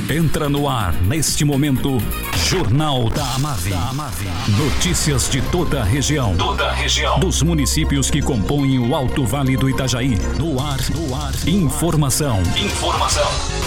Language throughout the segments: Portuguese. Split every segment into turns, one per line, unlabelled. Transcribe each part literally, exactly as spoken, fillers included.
Entra no ar, neste momento, Jornal da Amave. Notícias de toda a região. Toda a região. Dos municípios que compõem o Alto Vale do Itajaí. No ar, no ar. Informação. Informação.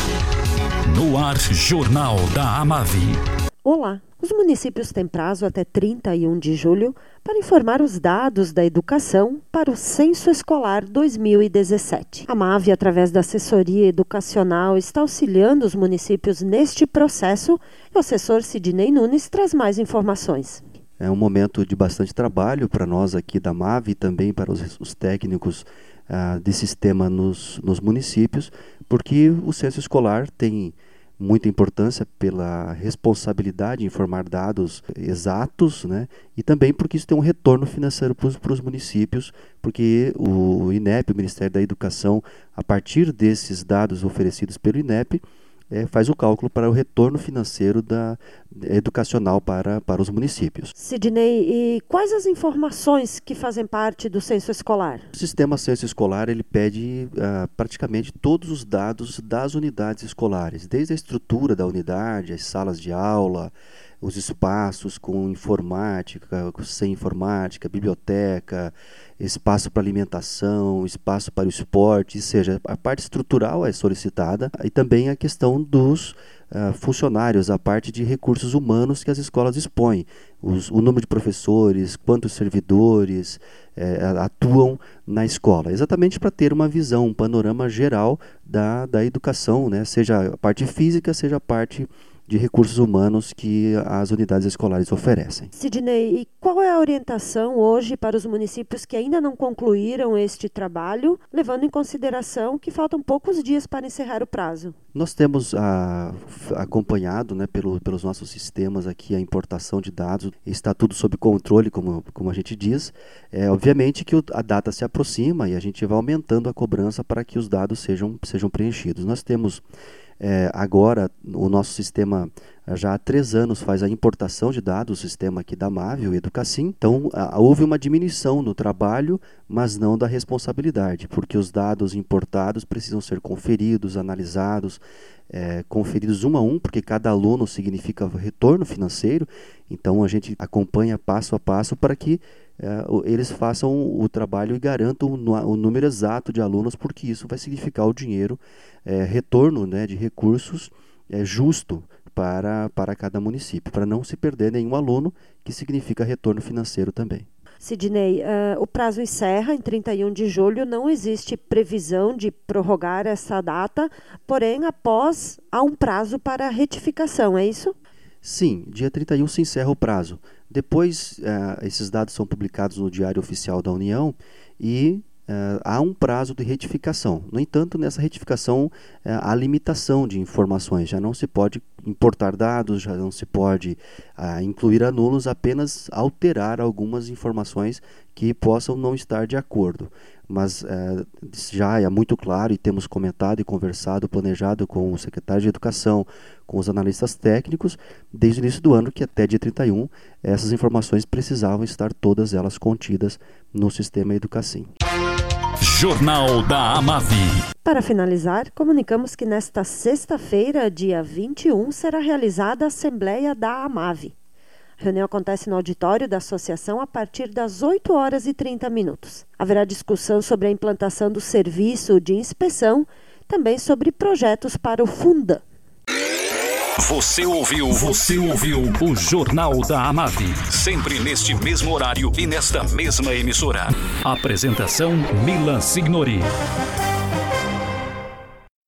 No ar, Jornal da Amave.
Olá. Os municípios têm prazo até trinta e um de julho para informar os dados da educação para o Censo Escolar dois mil e dezessete. A Amave, através da assessoria educacional, está auxiliando os municípios neste processo e o assessor Sidney Nunes traz mais informações.
É um momento de bastante trabalho para nós aqui da Amave e também para os, os técnicos ah, de sistema nos, nos municípios, porque o censo escolar tem muita importância pela responsabilidade de informar dados exatos, né? E também porque isso tem um retorno financeiro para os municípios, porque o INEP, o Ministério da Educação, a partir desses dados oferecidos pelo INEP, É, faz o cálculo para o retorno financeiro da, educacional para, para os municípios.
Sidney, e quais as informações que fazem parte do censo escolar?
O sistema censo escolar ele pede uh, praticamente todos os dados das unidades escolares, desde a estrutura da unidade, as salas de aula, os espaços com informática, sem informática, biblioteca, espaço para alimentação, espaço para o esporte, ou seja, a parte estrutural é solicitada e também a questão dos uh, funcionários, a parte de recursos humanos que as escolas dispõem, os, o número de professores, quantos servidores eh, atuam na escola, exatamente para ter uma visão, um panorama geral da, da educação, né? Seja a parte física, seja a parte de recursos humanos que as unidades escolares oferecem.
Sidney, e qual é a orientação hoje para os municípios que ainda não concluíram este trabalho, levando em consideração que faltam poucos dias para encerrar o prazo?
Nós temos ah, acompanhado, né, pelo, pelos nossos sistemas aqui a importação de dados, está tudo sob controle, como, como a gente diz. É, obviamente que o, a data se aproxima e a gente vai aumentando a cobrança para que os dados sejam, sejam preenchidos. Nós temos É, agora, o nosso sistema já há três anos faz a importação de dados, o sistema aqui da Amave, o Educassim. Então, a, houve uma diminuição no trabalho, mas não da responsabilidade, porque os dados importados precisam ser conferidos, analisados, é, conferidos um a um, porque cada aluno significa retorno financeiro. Então, a gente acompanha passo a passo para que é, eles façam o trabalho e garantam o, o número exato de alunos, porque isso vai significar o dinheiro, é, retorno, né, de recursos é, justo para, para cada município, para não se perder nenhum aluno, que significa retorno financeiro também.
Sidney, uh, o prazo encerra em trinta e um de julho, não existe previsão de prorrogar essa data, porém após há um prazo para retificação, é isso?
Sim, dia trinta e um se encerra o prazo. Depois, uh, esses dados são publicados no Diário Oficial da União e uh, há um prazo de retificação. No entanto, nessa retificação, uh, há limitação de informações. Já não se pode importar dados, já não se pode uh, incluir alunos, apenas alterar algumas informações que possam não estar de acordo. Mas uh, já é muito claro e temos comentado e conversado, planejado com o secretário de Educação, com os analistas técnicos, desde o início do ano, que até dia trinta e um, essas informações precisavam estar todas elas contidas no sistema Educassim.
Jornal da Amave.
Para finalizar, comunicamos que nesta sexta-feira, dia vinte e um, será realizada a Assembleia da Amave. A reunião acontece no auditório da associação a partir das oito horas e trinta minutos. Haverá discussão sobre a implantação do serviço de inspeção, também sobre projetos para o Fundan.
Você ouviu, você ouviu o Jornal da Amave, sempre neste mesmo horário e nesta mesma emissora. Apresentação Milan Signori.